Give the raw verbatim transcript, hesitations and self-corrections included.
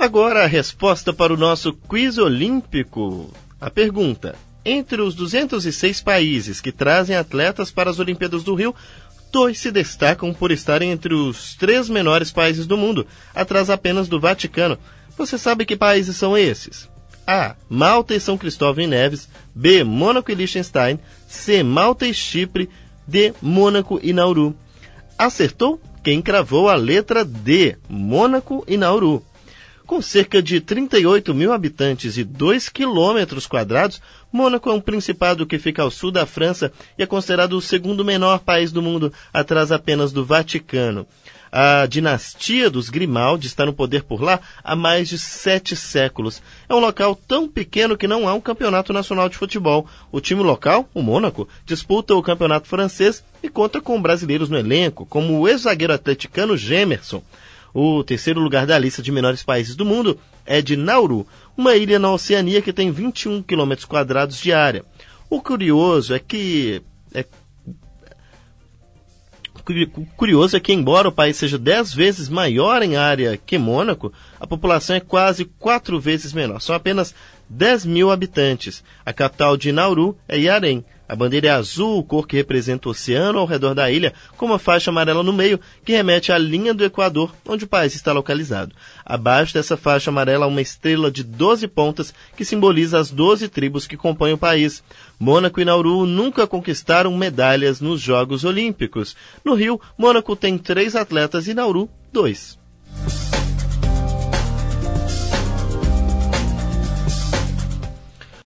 Agora a resposta para o nosso quiz olímpico. A pergunta: entre os duzentos e seis países que trazem atletas para as Olimpíadas do Rio, dois se destacam por estarem entre os três menores países do mundo, atrás apenas do Vaticano. Você sabe que países são esses? A. Malta e São Cristóvão e Neves. B. Mônaco e Liechtenstein. C. Malta e Chipre. D. Mônaco e Nauru. Acertou quem cravou a letra D. Mônaco e Nauru. Com cerca de trinta e oito mil habitantes e dois quilômetros quadrados, Mônaco é um principado que fica ao sul da França e é considerado o segundo menor país do mundo, atrás apenas do Vaticano. A dinastia dos Grimaldi está no poder por lá há mais de sete séculos. É um local tão pequeno que não há um campeonato nacional de futebol. O time local, o Mônaco, disputa o campeonato francês e conta com brasileiros no elenco, como o ex-zagueiro atleticano Gemerson. O terceiro lugar da lista de menores países do mundo é de Nauru, uma ilha na Oceania que tem vinte e um quilômetros quadrados de área. O curioso é que... É, curioso é que, embora o país seja dez vezes maior em área que Mônaco, a população é quase quatro vezes menor. São apenas dez mil habitantes. A capital de Nauru é Yarem. A bandeira é azul, cor que representa o oceano ao redor da ilha, com uma faixa amarela no meio, que remete à linha do Equador, onde o país está localizado. Abaixo dessa faixa amarela há uma estrela de doze pontas, que simboliza as doze tribos que compõem o país. Mônaco e Nauru nunca conquistaram medalhas nos Jogos Olímpicos. No Rio, Mônaco tem três atletas e Nauru, dois.